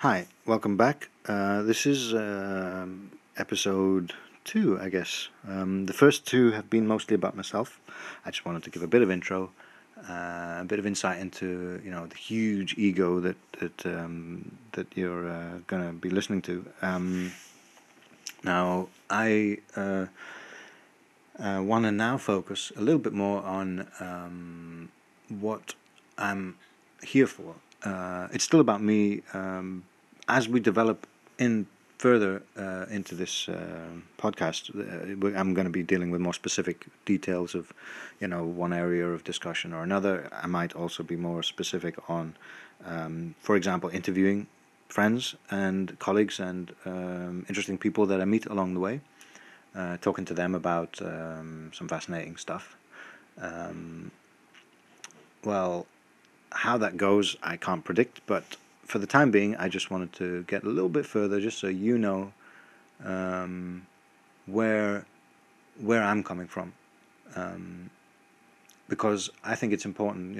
Hi, welcome back. This is episode 2, I guess. The first two have been mostly about myself. I just wanted to give a bit of intro, a bit of insight into the huge ego that you're gonna be listening to. Now, I want to now focus a little bit more on what I'm here for. It's still about me. As we develop in further into this podcast, I'm going to be dealing with more specific details of, one area of discussion or another. I might also be more specific on, for example, interviewing friends and colleagues and interesting people that I meet along the way, talking to them about some fascinating stuff. Well, how that goes, I can't predict, but for the time being, I just wanted to get a little bit further, just so you know where I'm coming from, because I think it's important.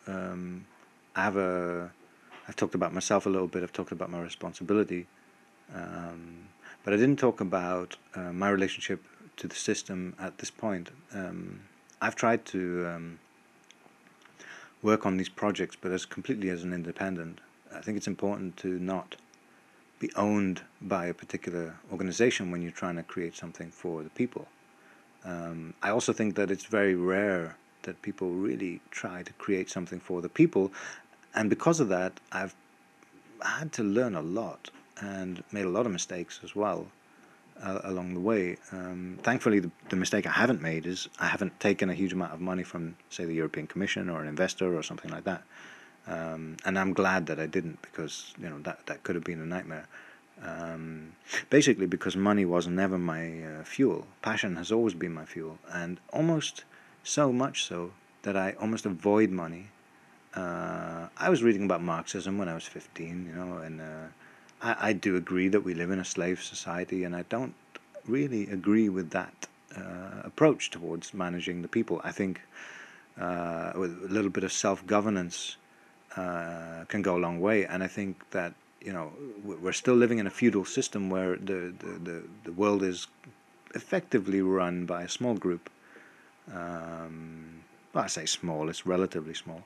I've talked about myself a little bit. I've talked about my responsibility, but I didn't talk about my relationship to the system at this point. I've tried to work on these projects, but completely as an independent. I think it's important to not be owned by a particular organization when you're trying to create something for the people. I also think that it's very rare that people really try to create something for the people, and because of that, I've had to learn a lot and made a lot of mistakes as well along the way. Thankfully, the mistake I haven't made is I haven't taken a huge amount of money from, say, the European Commission or an investor or something like that. And I'm glad that I didn't, because that could have been a nightmare. Basically, because money was never my fuel. Passion has always been my fuel, and almost so much so that I almost avoid money. I was reading about Marxism when I was 15, and I do agree that we live in a slave society, and I don't really agree with that approach towards managing the people. I think with a little bit of self-governance can go a long way, and I think that we're still living in a feudal system where the world is effectively run by a small group. Well, I say small; it's relatively small.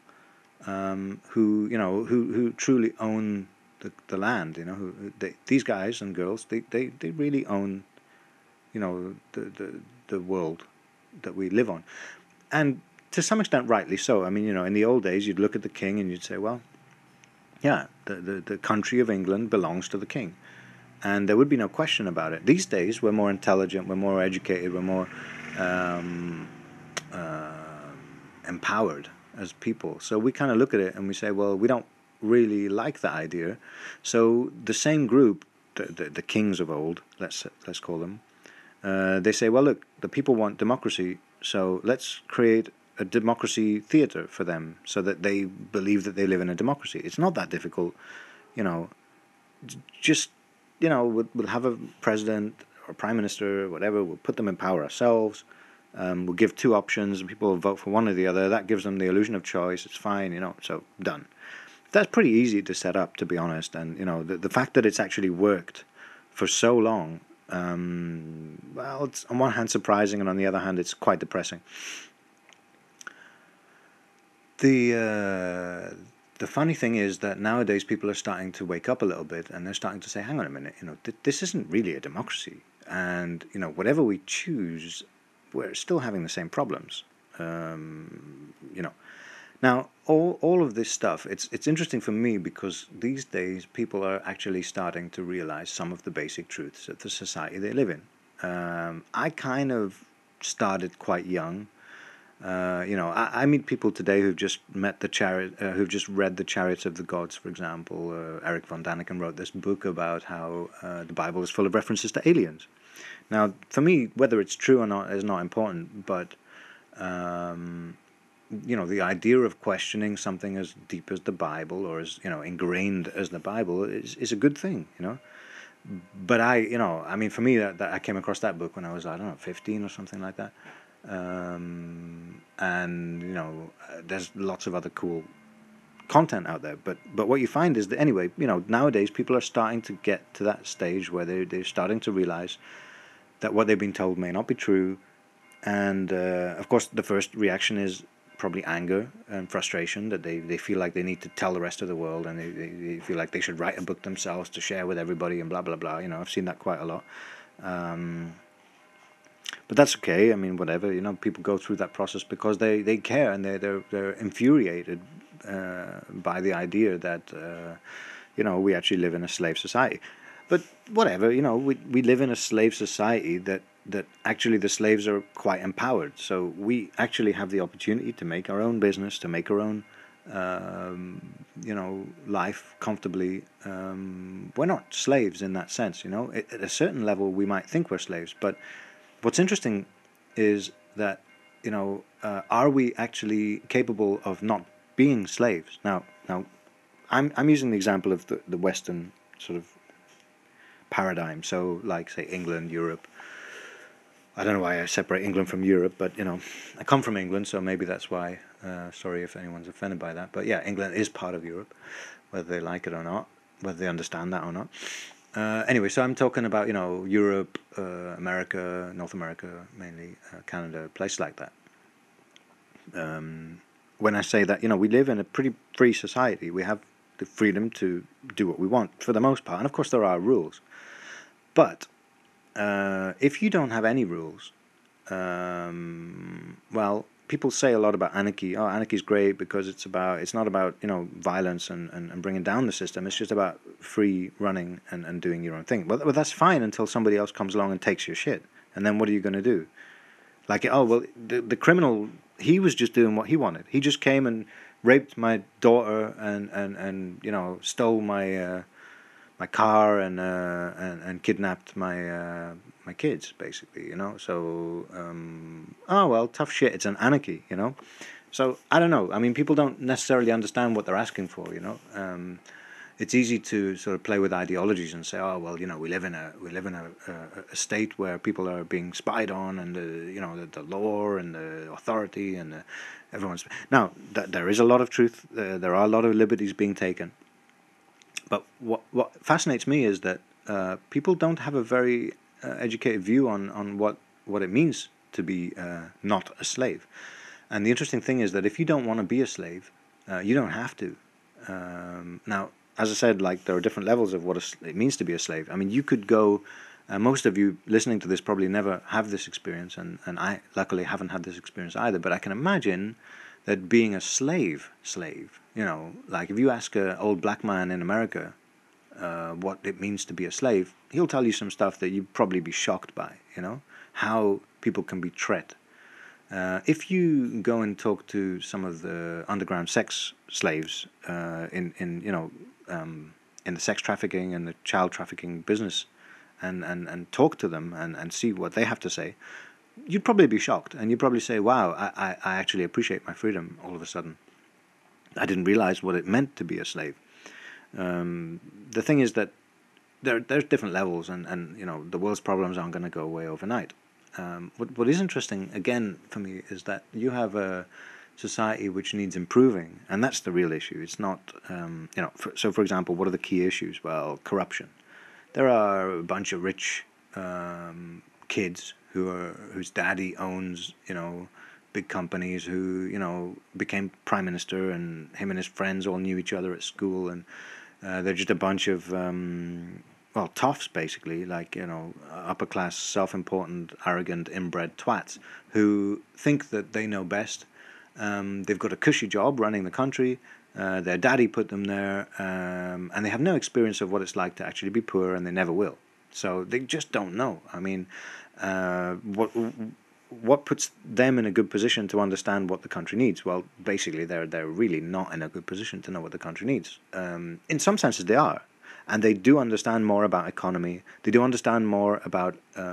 Who truly own the land. These guys and girls, they really own, the world that we live on, and to some extent, rightly so. I mean, in the old days, you'd look at the king and you'd say, well, yeah, the country of England belongs to the king, and there would be no question about it. These days, we're more intelligent, we're more educated, we're more empowered as people. So we kind of look at it and we say, well, we don't really like that idea. So the same group, the kings of old, let's call them, they say, well, look, the people want democracy, so let's create a democracy theater for them so that they believe that they live in a democracy. It's not that difficult, just, we'll have a president or prime minister or whatever, we'll put them in power ourselves. We'll give two options, and people will vote for one or the other. That gives them the illusion of choice. It's fine, so done. That's pretty easy to set up, to be honest. And, the fact that it's actually worked for so long, well, it's on one hand surprising, and on the other hand, it's quite depressing. The funny thing is that nowadays people are starting to wake up a little bit, and they're starting to say, hang on a minute, this isn't really a democracy. And, whatever we choose, we're still having the same problems. Now, all of this stuff, it's interesting for me because these days people are actually starting to realize some of the basic truths of the society they live in. I kind of started quite young. I meet people today who've just met who've just read The Chariots of the Gods, for example. Eric von Daniken wrote this book about how the Bible is full of references to aliens. Now, for me, whether it's true or not is not important, but the idea of questioning something as deep as the Bible, or as ingrained as the Bible, is a good thing. But I mean, for me, that I came across that book when I was, I don't know, 15 or something like that. And there's lots of other cool content out there. But what you find is that anyway, nowadays people are starting to get to that stage where they're starting to realize that what they've been told may not be true. And of course, the first reaction is probably anger and frustration, that they feel like they need to tell the rest of the world, and they feel like they should write a book themselves to share with everybody and blah, blah, blah. I've seen that quite a lot. But that's okay. I mean, whatever. People go through that process because they care, and they're infuriated by the idea that we actually live in a slave society. But whatever. We live in a slave society that actually the slaves are quite empowered. So we actually have the opportunity to make our own business, to make our own life comfortably. We're not slaves in that sense. At a certain level we might think we're slaves, but what's interesting is that, are we actually capable of not being slaves? Now, I'm using the example of the Western sort of paradigm. So, like, say, England, Europe. I don't know why I separate England from Europe, but, I come from England, so maybe that's why. Sorry if anyone's offended by that. But yeah, England is part of Europe, whether they like it or not, whether they understand that or not. Anyway, so I'm talking about, Europe, America, North America, mainly Canada, places like that. When I say that, we live in a pretty free society. We have the freedom to do what we want for the most part. And of course there are rules. But if you don't have any rules, well, people say a lot about anarchy. Oh, anarchy is great because it's not about violence and bringing down the system. It's just about free running and doing your own thing. Well, that's fine until somebody else comes along and takes your shit. And then what are you going to do? Like, oh, well, the criminal, he was just doing what he wanted. He just came and raped my daughter and stole my my car and kidnapped my my kids, basically, So, oh, well, tough shit. It's an anarchy, So, I don't know. I mean, people don't necessarily understand what they're asking for, It's easy to sort of play with ideologies and say, oh, well, we live in a state where people are being spied on, and the law and the authority and everyone's. Now, there is a lot of truth. There are a lot of liberties being taken. But what fascinates me is that people don't have a very educated view on what it means to be not a slave. And the interesting thing is that if you don't want to be a slave, you don't have to. Now, as I said, like, there are different levels of what it means to be a slave. I mean, you could go. Most of you listening to this probably never have this experience, and I luckily haven't had this experience either. But I can imagine that being a slave, like if you ask an old black man in America what it means to be a slave, he'll tell you some stuff that you'd probably be shocked by, how people can be treated. If you go and talk to some of the underground sex slaves in the sex trafficking and the child trafficking business, and talk to them and see what they have to say, you'd probably be shocked, and you'd probably say, wow, I actually appreciate my freedom all of a sudden. I didn't realize what it meant to be a slave. The thing is that there's different levels, and the world's problems aren't going to go away overnight. What is interesting, again, for me, is that you have a society which needs improving, and that's the real issue. It's not, so for example, what are the key issues? Well, corruption. There are a bunch of rich kids whose daddy owns, big companies, who, became prime minister, and him and his friends all knew each other at school, and they're just a bunch of, toffs, basically, like, upper class, self-important, arrogant, inbred twats who think that they know best. They've got a cushy job running the country. Their daddy put them there, and they have no experience of what it's like to actually be poor, and they never will. So they just don't know. I mean, what puts them in a good position to understand what the country needs? Well, basically, they're really not in a good position to know what the country needs. In some senses, they are, and they do understand more about economy. They do understand more about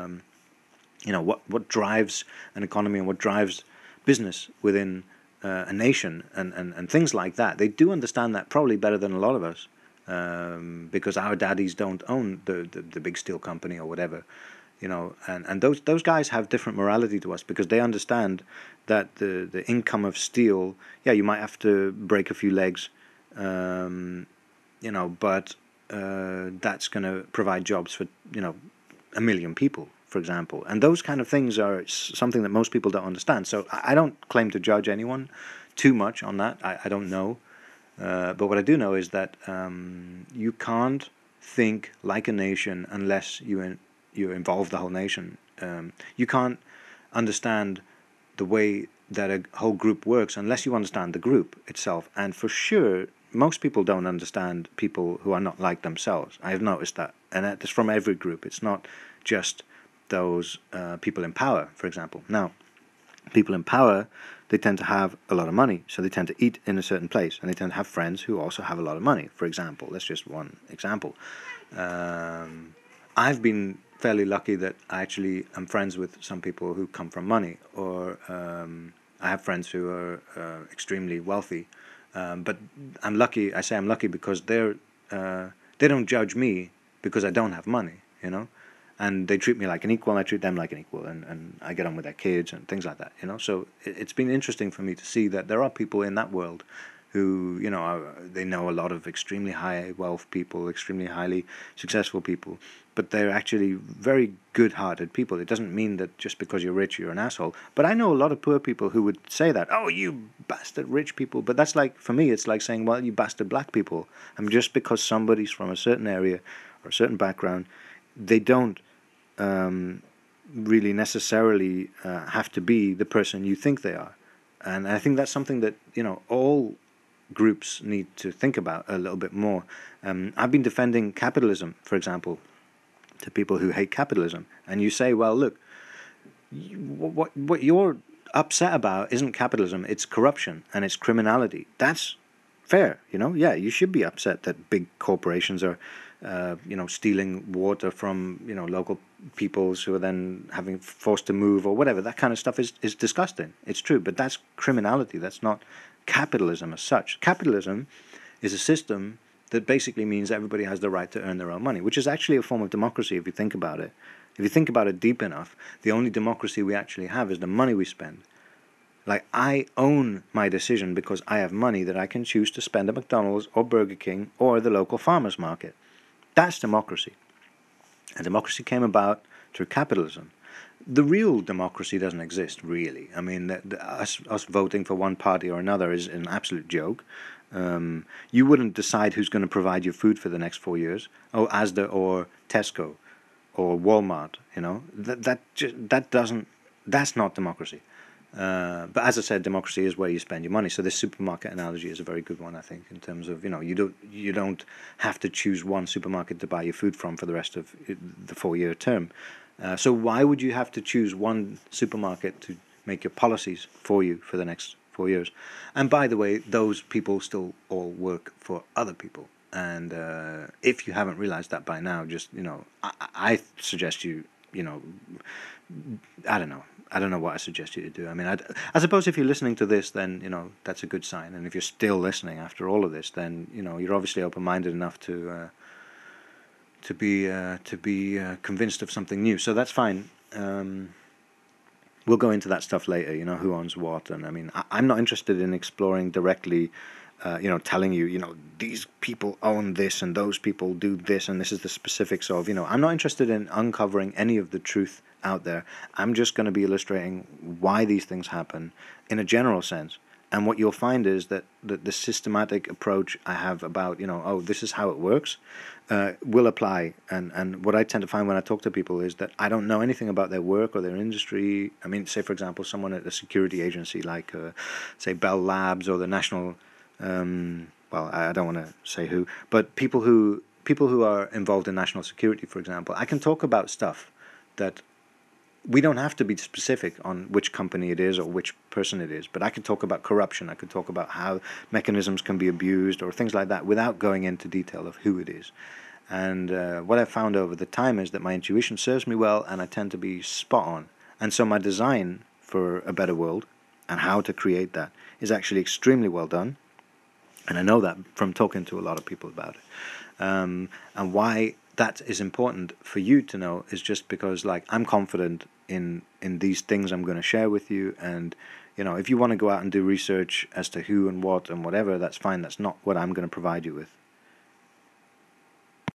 what drives an economy and what drives business within a nation and things like that. They do understand that probably better than a lot of us, because our daddies don't own the big steel company or whatever. And those guys have different morality to us, because they understand that the income of steel, you might have to break a few legs but that's going to provide jobs for 1 million people, for example. And those kind of things are something that most people don't understand. So I don't claim to judge anyone too much on that. I don't know. But what I do know is that you can't think like a nation unless you involve the whole nation. You can't understand the way that a whole group works unless you understand the group itself. And for sure, most people don't understand people who are not like themselves. I have noticed that. And that's from every group. It's not just those people in power, for example. Now, people in power, they tend to have a lot of money, so they tend to eat in a certain place, and they tend to have friends who also have a lot of money, for example. That's just one example. I've been fairly lucky that I actually am friends with some people who come from money, or I have friends who are extremely wealthy. But I'm lucky. I say I'm lucky because they don't judge me because I don't have money, and they treat me like an equal, and I treat them like an equal, and I get on with their kids and things like that, So it's been interesting for me to see that there are people in that world who, they know a lot of extremely high wealth people, extremely highly successful people, but they're actually very good-hearted people. It doesn't mean that just because you're rich, you're an asshole. But I know a lot of poor people who would say that, oh, you bastard rich people. But that's like, for me, it's like saying, well, you bastard black people. And just because somebody's from a certain area or a certain background, they don't really necessarily have to be the person you think they are. And I think that's something that, all groups need to think about a little bit more. I've been defending capitalism, for example, to people who hate capitalism. And you say, well, look, what you're upset about isn't capitalism, it's corruption and it's criminality. That's fair, Yeah, you should be upset that big corporations are stealing water from, local peoples who are then having forced to move or whatever. That kind of stuff is disgusting. It's true, but that's criminality. That's not capitalism as such. Capitalism is a system that basically means everybody has the right to earn their own money, which is actually a form of democracy if you think about it. If you think about it deep enough, the only democracy we actually have is the money we spend. Like, I own my decision because I have money that I can choose to spend at McDonald's or Burger King or the local farmer's market. That's democracy. And democracy came about through capitalism. The real democracy doesn't exist, really. I mean, us voting for one party or another is an absolute joke. You wouldn't decide who's going to provide your food for the next 4 years. Oh, Asda or Tesco or Walmart, that's not democracy. But as I said, democracy is where you spend your money. So this supermarket analogy is a very good one, I think, in terms of, you don't have to choose one supermarket to buy your food from for the rest of the 4-year term. So why would you have to choose one supermarket to make your policies for you for the next 4 years? And by the way, those people still all work for other people. And if you haven't realized that by now, just, I suggest you, I don't know. I don't know what I suggest you to do. I mean, I suppose if you're listening to this, then, that's a good sign. And if you're still listening after all of this, then, you're obviously open-minded enough to be convinced of something new. So that's fine. We'll go into that stuff later, who owns what. And I mean, I'm not interested in exploring directly, telling you, these people own this and those people do this and this is the specifics of, I'm not interested in uncovering any of the truth out there. I'm just going to be illustrating why these things happen in a general sense. And what you'll find is that the systematic approach I have about, this is how it works, will apply. And what I tend to find when I talk to people is that I don't know anything about their work or their industry. I mean, say, for example, someone at a security agency like, say, Bell Labs or the National, well, I don't want to say who, but people who are involved in national security, for example, I can talk about stuff that we don't have to be specific on which company it is or which person it is, but I could talk about corruption. I could talk about how mechanisms can be abused or things like that without going into detail of who it is. And what I've found over the time is that my intuition serves me well and I tend to be spot on. And so my design for a better world and how to create that is actually extremely well done. And I know that from talking to a lot of people about it. And why that is important for you to know is just because, like, I'm confident in these things I'm going to share with you, and You know, if you want to go out and do research as to who and what and whatever, that's fine. That's not what I'm going to provide you with.